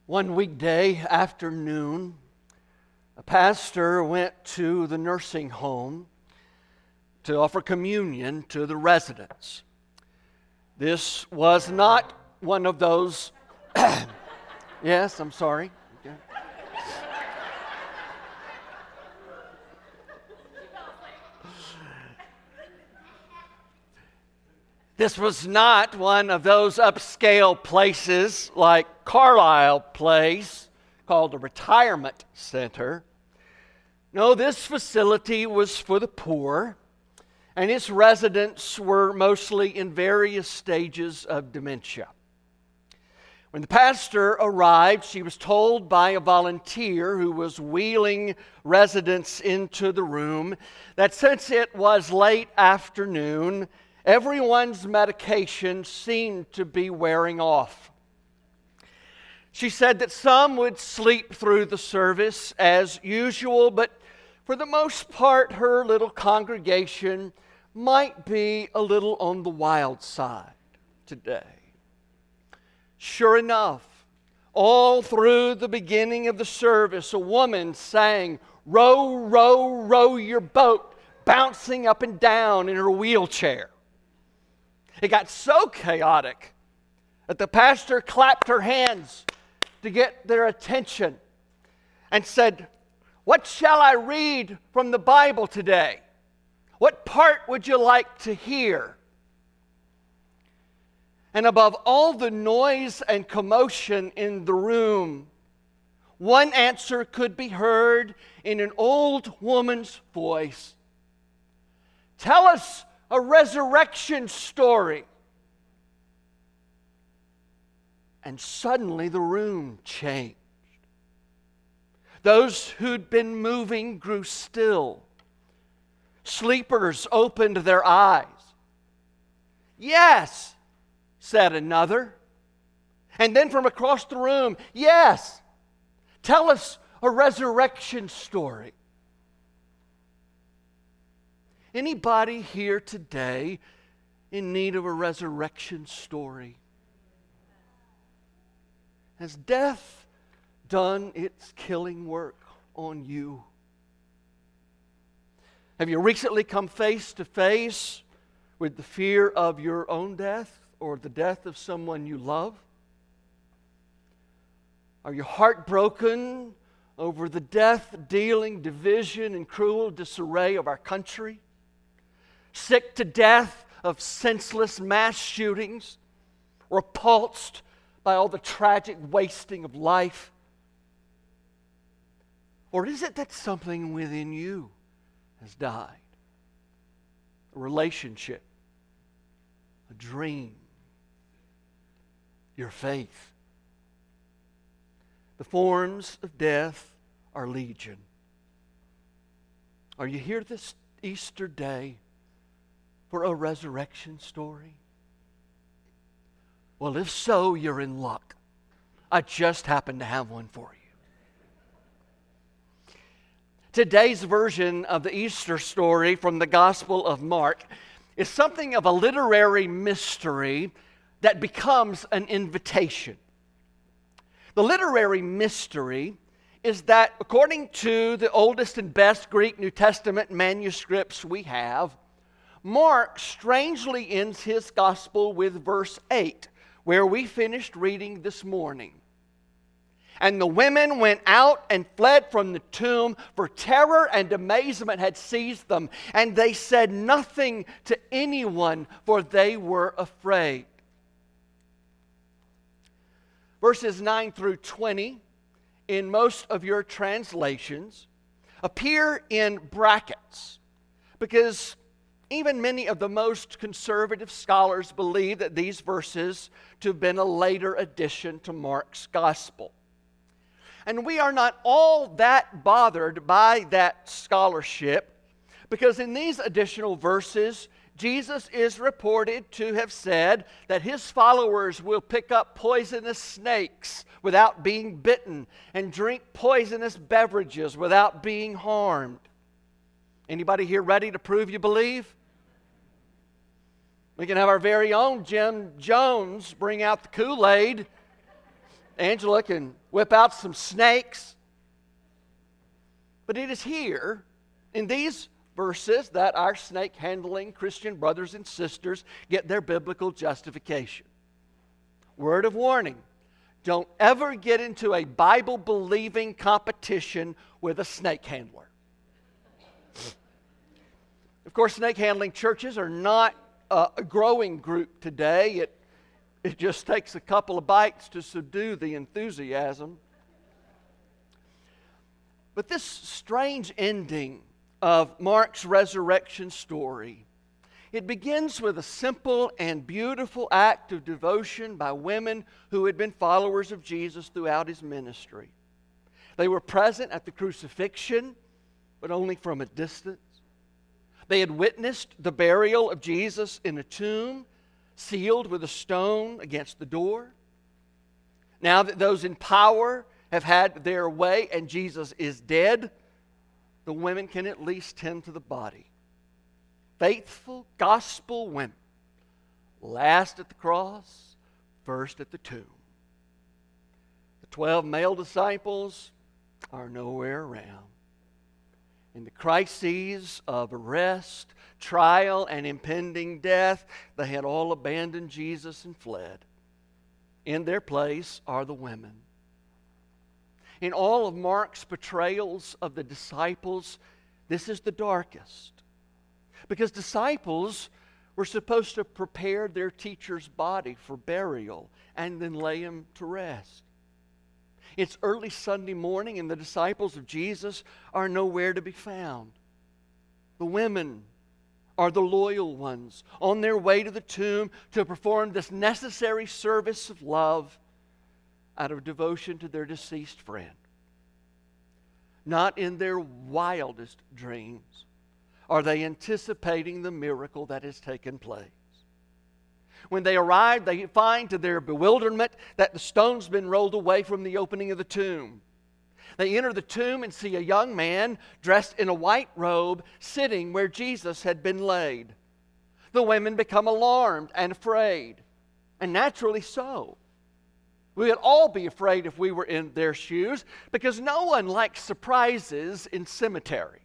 One weekday afternoon, a pastor went to the nursing home to offer communion to the residents. This was not one of those... Yes, I'm sorry. Okay. This was not one of those upscale places like Carlisle Place, called a retirement center. No, this facility was for the poor, and its residents were mostly in various stages of dementia. When the pastor arrived, she was told by a volunteer who was wheeling residents into the room that since it was late afternoon, everyone's medication seemed to be wearing off. She said that some would sleep through the service as usual, but for the most part, her little congregation might be a little on the wild side today. Sure enough, all through the beginning of the service, a woman sang, "Row, row, row your boat," bouncing up and down in her wheelchair. It got so chaotic that the pastor clapped her hands to get their attention and said, "What shall I read from the Bible today? What part would you like to hear?" And above all the noise and commotion in the room, one answer could be heard in an old woman's voice. "Tell us a resurrection story." And suddenly the room changed. Those who'd been moving grew still. Sleepers opened their eyes. "Yes," said another. And then from across the room, "Yes, tell us a resurrection story." Anybody here today in need of a resurrection story? Has death done its killing work on you? Have you recently come face to face with the fear of your own death or the death of someone you love? Are you heartbroken over the death-dealing division and cruel disarray of our country? Sick to death of senseless mass shootings? Repulsed by all the tragic wasting of life? Or is it that something within you has died? A relationship, a dream, your faith. The forms of death are legion. Are you here this Easter day for a resurrection story? Well, if so, you're in luck. I just happen to have one for you. Today's version of the Easter story from the Gospel of Mark is something of a literary mystery that becomes an invitation. The literary mystery is that, according to the oldest and best Greek New Testament manuscripts we have, Mark strangely ends his gospel with verse 8, where we finished reading this morning. "And the women went out and fled from the tomb, for terror and amazement had seized them, and they said nothing to anyone, for they were afraid." Verses 9 through 20 in most of your translations appear in brackets because even many of the most conservative scholars believe that these verses to have been a later addition to Mark's gospel. And we are not all that bothered by that scholarship because in these additional verses, Jesus is reported to have said that his followers will pick up poisonous snakes without being bitten and drink poisonous beverages without being harmed. Anybody here ready to prove you believe? We can have our very own Jim Jones bring out the Kool-Aid Angela can whip out some snakes. But it is here, in these verses, that our snake-handling Christian brothers and sisters get their biblical justification. Word of warning, don't ever get into a Bible-believing competition with a snake handler. Of course, snake-handling churches are not a growing group today. It just takes a couple of bites to subdue the enthusiasm. But this strange ending of Mark's resurrection story, it begins with a simple and beautiful act of devotion by women who had been followers of Jesus throughout his ministry. They were present at the crucifixion, but only from a distance. They had witnessed the burial of Jesus in a tomb, sealed with a stone against the door. Now that those in power have had their way and Jesus is dead, the women can at least tend to the body. Faithful gospel women, last at the cross, first at the tomb. The 12 male disciples are nowhere around. In the crises of arrest, trial, and impending death, they had all abandoned Jesus and fled. In their place are the women. In all of Mark's portrayals of the disciples, this is the darkest. Because disciples were supposed to prepare their teacher's body for burial and then lay him to rest. It's early Sunday morning and the disciples of Jesus are nowhere to be found. The women are the loyal ones on their way to the tomb to perform this necessary service of love out of devotion to their deceased friend. Not in their wildest dreams are they anticipating the miracle that has taken place. When they arrive, they find to their bewilderment that the stone's been rolled away from the opening of the tomb. They enter the tomb and see a young man dressed in a white robe sitting where Jesus had been laid. The women become alarmed and afraid, and naturally so. We would all be afraid if we were in their shoes because no one likes surprises in cemeteries.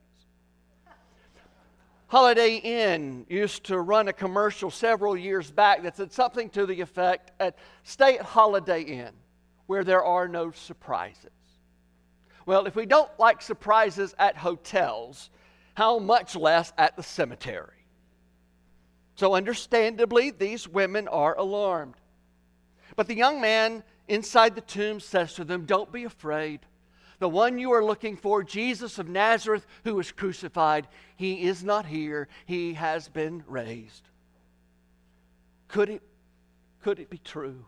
Holiday Inn used to run a commercial several years back that said something to the effect, "Stay at Holiday Inn where there are no surprises." Well, if we don't like surprises at hotels, how much less at the cemetery? So understandably, these women are alarmed. But the young man inside the tomb says to them, "Don't be afraid. The one you are looking for, Jesus of Nazareth, who was crucified, he is not here. He has been raised." Could it be true?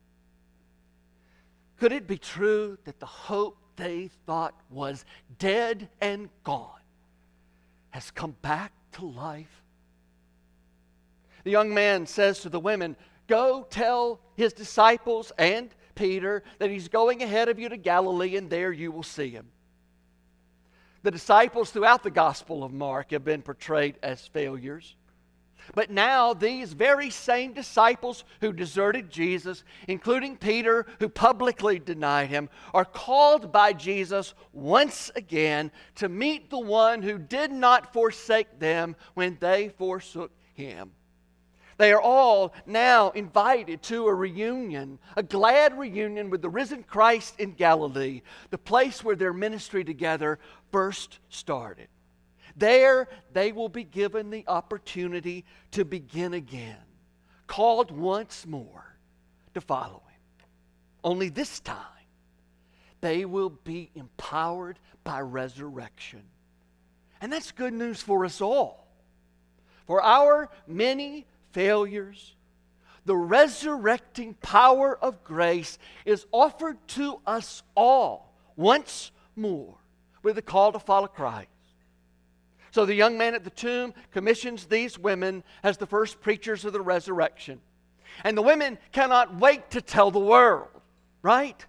Could it be true that the hope they thought was dead and gone has come back to life? The young man says to the women, "Go tell his disciples and Peter that he's going ahead of you to Galilee, and there you will see him." The disciples throughout the Gospel of Mark have been portrayed as failures. But now these very same disciples who deserted Jesus, including Peter, who publicly denied him, are called by Jesus once again to meet the one who did not forsake them when they forsook him. They are all now invited to a reunion, a glad reunion with the risen Christ in Galilee, the place where their ministry together first started. There they will be given the opportunity to begin again, called once more to follow him. Only this time, they will be empowered by resurrection. And that's good news for us all. For our many failures, the resurrecting power of grace is offered to us all once more with the call to follow Christ. So the young man at the tomb commissions these women as the first preachers of the resurrection. And the women cannot wait to tell the world, right?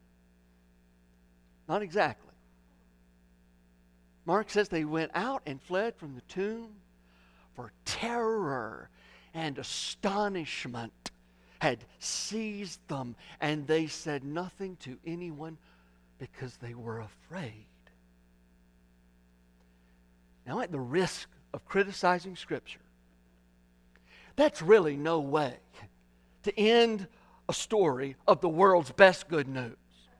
Not exactly. Mark says they went out and fled from the tomb, for terror and astonishment had seized them, and they said nothing to anyone because they were afraid. Now, at the risk of criticizing Scripture, that's really no way to end a story of the world's best good news.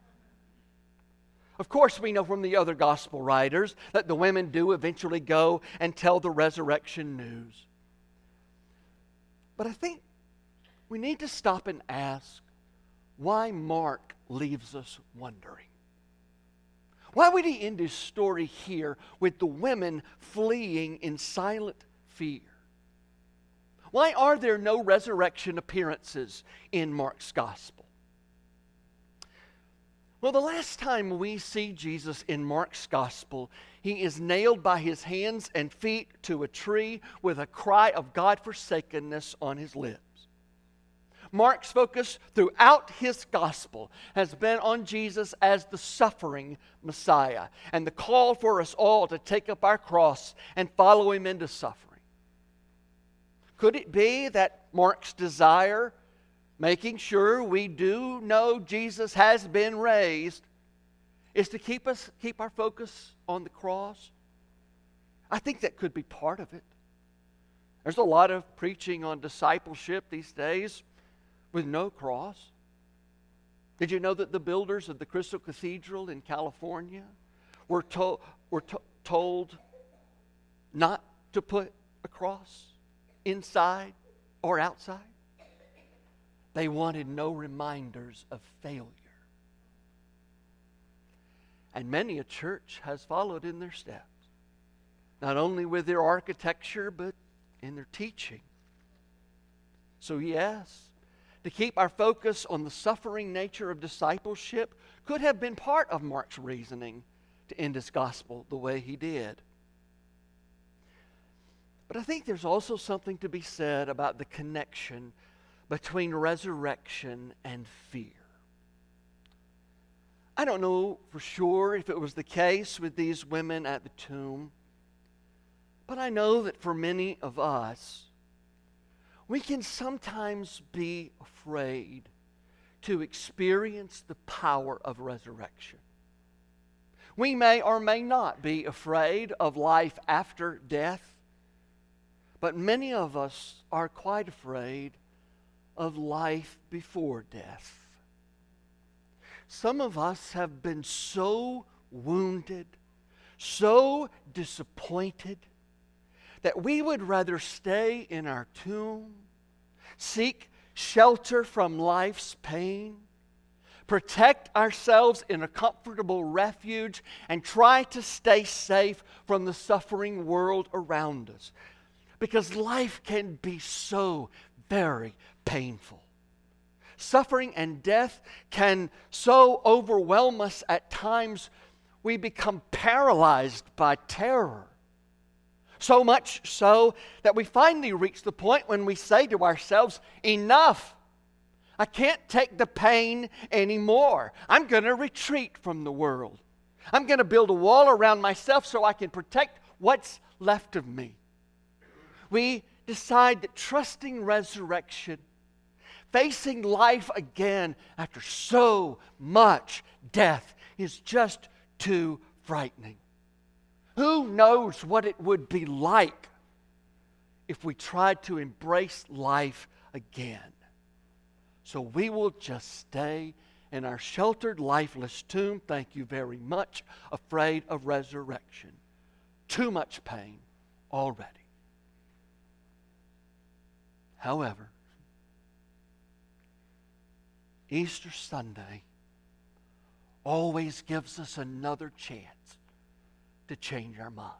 Of course, we know from the other gospel writers that the women do eventually go and tell the resurrection news. But I think we need to stop and ask why Mark leaves us wondering. Why would he end his story here with the women fleeing in silent fear? Why are there no resurrection appearances in Mark's gospel? Well, the last time we see Jesus in Mark's gospel, he is nailed by his hands and feet to a tree with a cry of God-forsakenness on his lips. Mark's focus throughout his gospel has been on Jesus as the suffering Messiah and the call for us all to take up our cross and follow him into suffering. Could it be that Mark's desire, making sure we do know Jesus has been raised, is to keep our focus on the cross? I think that could be part of it. There's a lot of preaching on discipleship these days with no cross. Did you know that the builders of the Crystal Cathedral in California were told not to put a cross inside or outside? They wanted no reminders of failure. And many a church has followed in their steps, not only with their architecture, but in their teaching. So yes, to keep our focus on the suffering nature of discipleship could have been part of Mark's reasoning to end his gospel the way he did. But I think there's also something to be said about the connection between resurrection and fear. I don't know for sure if it was the case with these women at the tomb, but I know that for many of us, we can sometimes be afraid to experience the power of resurrection. We may or may not be afraid of life after death, but many of us are quite afraid of life before death. Some of us have been so wounded, so disappointed, that we would rather stay in our tomb, seek shelter from life's pain, protect ourselves in a comfortable refuge, and try to stay safe from the suffering world around us. Because life can be so very painful. Suffering and death can so overwhelm us at times we become paralyzed by terror. So much so that we finally reach the point when we say to ourselves, enough. I can't take the pain anymore. I'm going to retreat from the world. I'm going to build a wall around myself so I can protect what's left of me. We decide that trusting resurrection, facing life again after so much death, is just too frightening. Who knows what it would be like if we tried to embrace life again? So we will just stay in our sheltered, lifeless tomb, thank you very much, afraid of resurrection. Too much pain already. However, Easter Sunday always gives us another chance to change our minds.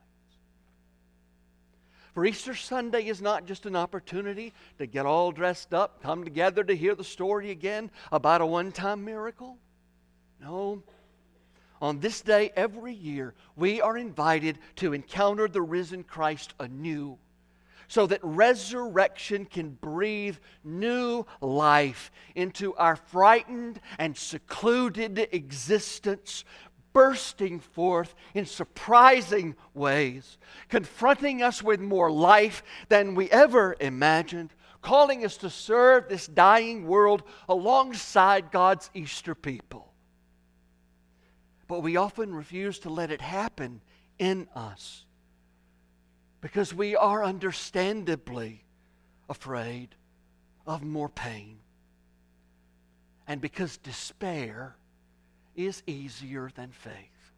For Easter Sunday is not just an opportunity to get all dressed up, come together to hear the story again about a one-time miracle. No. On this day every year, we are invited to encounter the risen Christ anew, so that resurrection can breathe new life into our frightened and secluded existence, bursting forth in surprising ways, confronting us with more life than we ever imagined, calling us to serve this dying world alongside God's Easter people. But we often refuse to let it happen in us because we are understandably afraid of more pain, and because despair is easier than faith.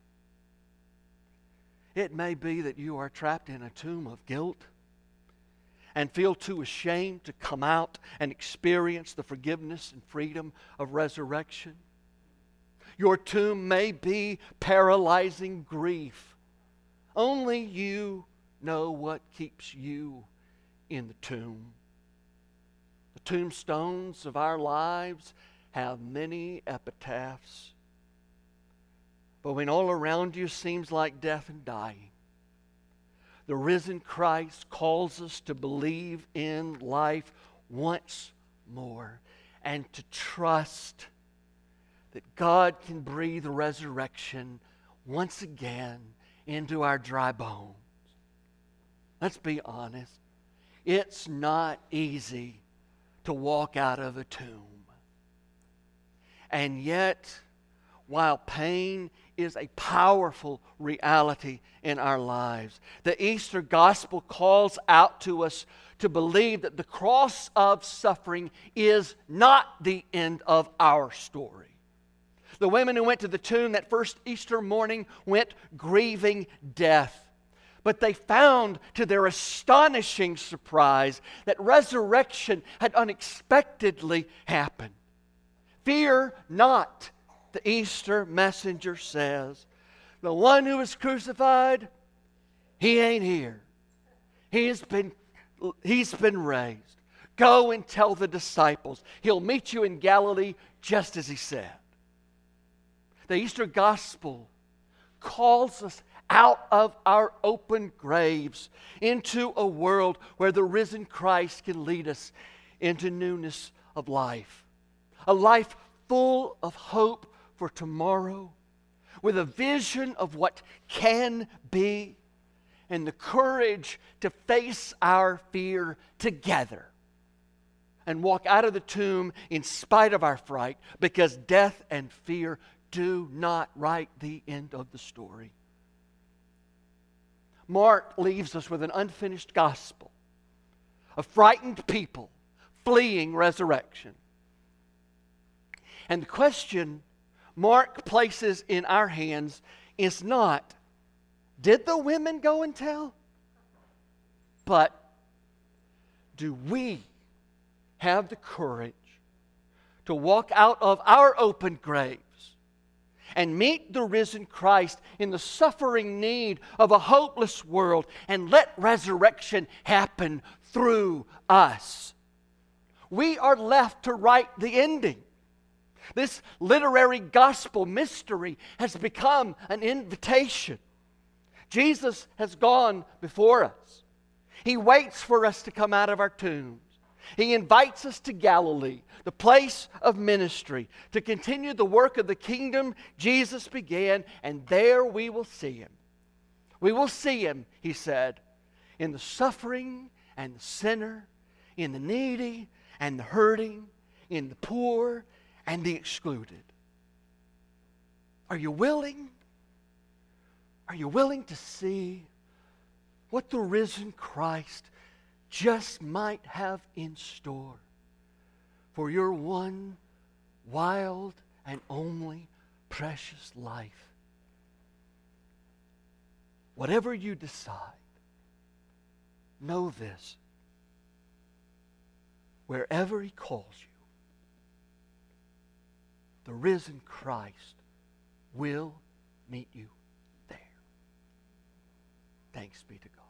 It may be that you are trapped in a tomb of guilt and feel too ashamed to come out and experience the forgiveness and freedom of resurrection. Your tomb may be paralyzing grief. Only you know what keeps you in the tomb. The tombstones of our lives have many epitaphs. But when all around you seems like death and dying, the risen Christ calls us to believe in life once more and to trust that God can breathe resurrection once again into our dry bones. Let's be honest. It's not easy to walk out of a tomb. And yet, while pain is a powerful reality in our lives, the Easter gospel calls out to us to believe that the cross of suffering is not the end of our story. The women who went to the tomb that first Easter morning went grieving death. But they found, to their astonishing surprise, that resurrection had unexpectedly happened. Fear not, the Easter messenger says. The one who was crucified, he ain't here. He's been raised. Go and tell the disciples. He'll meet you in Galilee just as he said. The Easter gospel calls us out of our open graves into a world where the risen Christ can lead us into newness of life. A life full of hope for tomorrow, with a vision of what can be, and the courage to face our fear together and walk out of the tomb in spite of our fright, because death and fear do not write the end of the story. Mark leaves us with an unfinished gospel of frightened people fleeing resurrection. And the question Mark places in our hands is not, did the women go and tell? But do we have the courage to walk out of our open graves and meet the risen Christ in the suffering need of a hopeless world and let resurrection happen through us? We are left to write the ending. This literary gospel mystery has become an invitation. Jesus has gone before us. He waits for us to come out of our tombs. He invites us to Galilee, the place of ministry, to continue the work of the kingdom Jesus began, and there we will see Him. We will see Him, He said, in the suffering and the sinner, in the needy and the hurting, in the poor and the excluded. Are you willing? Are you willing to see what the risen Christ just might have in store for your one wild and only precious life? Whatever you decide, know this: wherever He calls you, the risen Christ will meet you there. Thanks be to God.